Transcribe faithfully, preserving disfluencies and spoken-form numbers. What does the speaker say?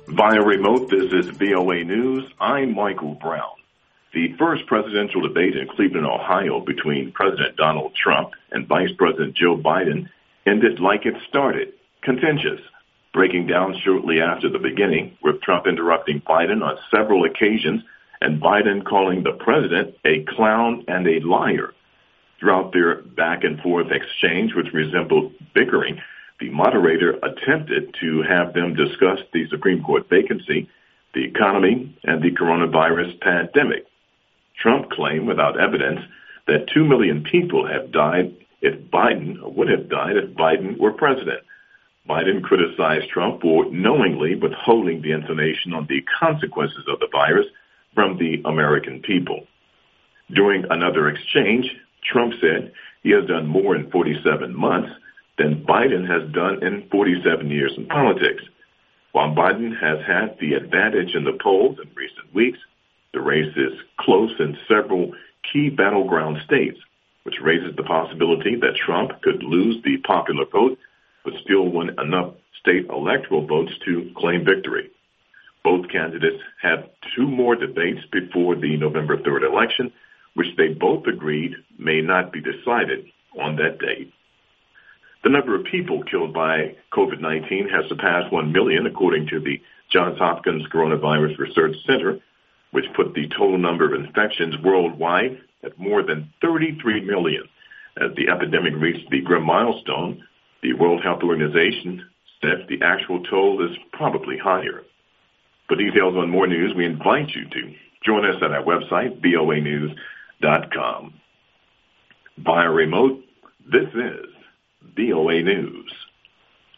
Via remote, this is V O A News. I'm Michael Brown. The first presidential debate in Cleveland, Ohio between President Donald Trump and Vice President Joe Biden ended like it started, contentious, breaking down shortly after the beginning, with Trump interrupting Biden on several occasions and Biden calling the president a clown and a liar. Throughout their back-and-forth exchange, which resembled bickering, the moderator attempted to have them discuss the Supreme Court vacancy, the economy, and the coronavirus pandemic. Trump claimed without evidence that two million people have died if Biden or would have died if Biden were president. Biden criticized Trump for knowingly withholding the information on the consequences of the virus from the American people. During another exchange, Trump said he has done more in forty-seven months than Biden has done in forty-seven years in politics. While Biden has had the advantage in the polls in recent weeks, the race is close in several key battleground states, which raises the possibility that Trump could lose the popular vote but still win enough state electoral votes to claim victory. Both candidates have two more debates before the November third election, which they both agreed may not be decided on that date. The number of people killed by COVID nineteen has surpassed one million, according to the Johns Hopkins Coronavirus Research Center, which put the total number of infections worldwide at more than thirty-three million. As the epidemic reached the grim milestone, the World Health Organization said the actual toll is probably higher. For details on more news, we invite you to join us at our website, V O A news dot com. Via remote, this is V O A News.